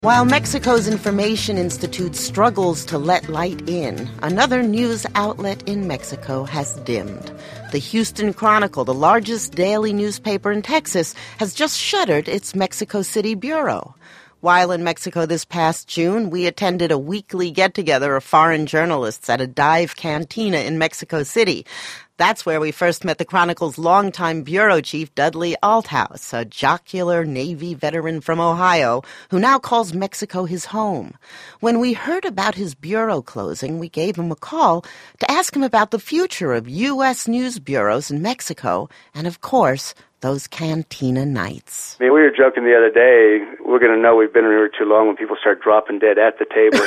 While Mexico's Information Institute struggles to let light in, another news outlet in Mexico has dimmed. The Houston Chronicle, the largest daily newspaper in Texas, has just shuttered its Mexico City bureau. While in Mexico this past June, we attended a weekly get-together of foreign journalists at a dive cantina in Mexico City. That's where we first met the Chronicle's longtime bureau chief, Dudley Althouse, a jocular Navy veteran from Ohio who now calls Mexico his home. When we heard about his bureau closing, we gave him a call to ask him about the future of U.S. news bureaus in Mexico and, of course, those cantina nights. I mean, we were joking the other day, we're going to know we've been here too long when people start dropping dead at the table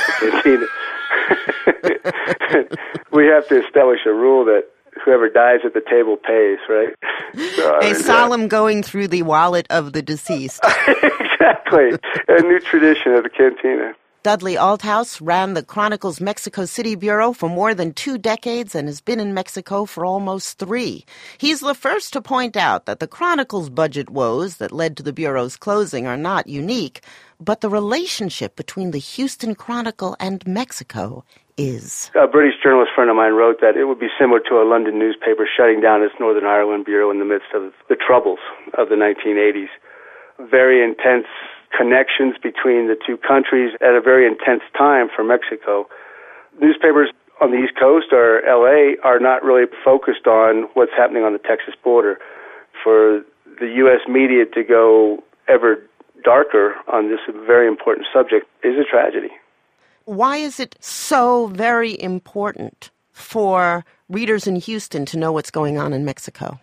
at the cantina. We have to establish a rule that whoever dies at the table pays, right? So, solemn going through the wallet of the deceased. Exactly. A new tradition of the cantina. Dudley Althouse ran the Chronicle's Mexico City bureau for more than 2 decades and has been in Mexico for almost 3. He's the first to point out that the Chronicle's budget woes that led to the bureau's closing are not unique, but the relationship between the Houston Chronicle and Mexico is. A British journalist friend of mine wrote that it would be similar to a London newspaper shutting down its Northern Ireland bureau in the midst of the troubles of the 1980s. Very intense connections between the two countries at a very intense time for Mexico. Newspapers on the East Coast or L.A. are not really focused on what's happening on the Texas border. For the U.S. media to go ever darker on this very important subject is a tragedy. Why is it so very important for readers in Houston to know what's going on in Mexico?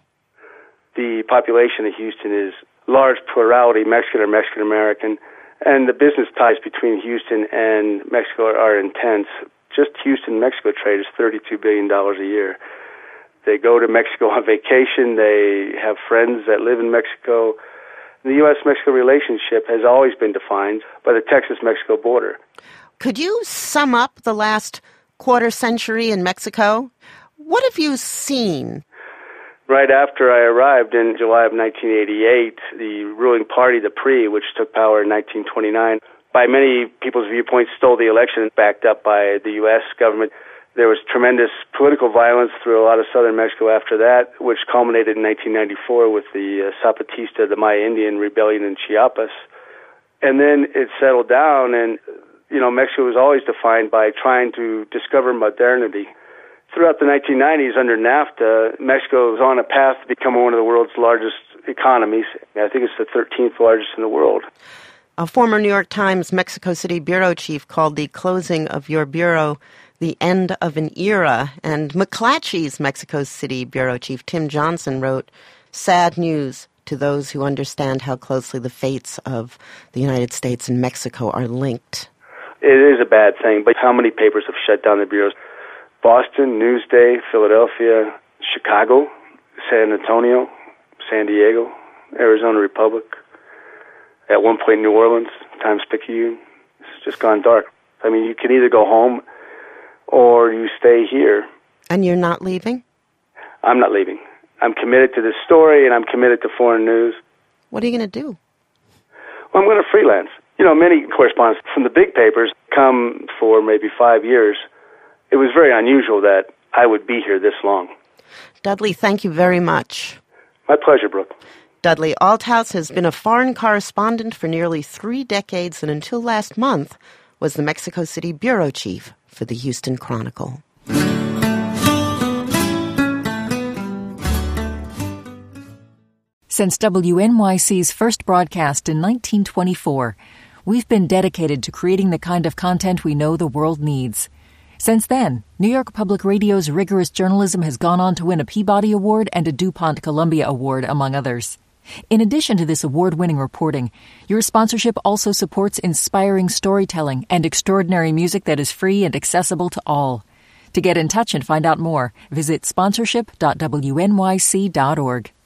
The population of Houston is large plurality Mexican or Mexican-American, and the business ties between Houston and Mexico are intense. Just Houston-Mexico trade is $32 billion a year. They go to Mexico on vacation. They have friends that live in Mexico. The U.S.-Mexico relationship has always been defined by the Texas-Mexico border. Could you sum up the last quarter century in Mexico? What have you seen? Right after I arrived in July of 1988, the ruling party, the PRI, which took power in 1929, by many people's viewpoints stole the election, backed up by the U.S. government. There was tremendous political violence through a lot of southern Mexico after that, which culminated in 1994 with the Zapatista, the Maya Indian rebellion in Chiapas. And then it settled down, and Mexico was always defined by trying to discover modernity. Throughout the 1990s, under NAFTA, Mexico was on a path to become one of the world's largest economies. I think it's the 13th largest in the world. A former New York Times Mexico City bureau chief called the closing of your bureau the end of an era. And McClatchy's Mexico City bureau chief, Tim Johnson, wrote, "Sad news to those who understand how closely the fates of the United States and Mexico are linked." It is a bad thing, but how many papers have shut down their bureaus? Boston, Newsday, Philadelphia, Chicago, San Antonio, San Diego, Arizona Republic, at one point New Orleans, Times-Picayune. It's just gone dark. I mean, you can either go home or you stay here. And you're not leaving? I'm not leaving. I'm committed to this story, and I'm committed to foreign news. What are you going to do? Well, I'm going to freelance. Many correspondents from the big papers come for maybe 5 years. It was very unusual that I would be here this long. Dudley, thank you very much. My pleasure, Brooke. Dudley Althouse has been a foreign correspondent for nearly 3 decades and until last month was the Mexico City bureau chief for the Houston Chronicle. Since WNYC's first broadcast in 1924, we've been dedicated to creating the kind of content we know the world needs. Since then, New York Public Radio's rigorous journalism has gone on to win a Peabody Award and a DuPont Columbia Award, among others. In addition to this award-winning reporting, your sponsorship also supports inspiring storytelling and extraordinary music that is free and accessible to all. To get in touch and find out more, visit sponsorship.wnyc.org.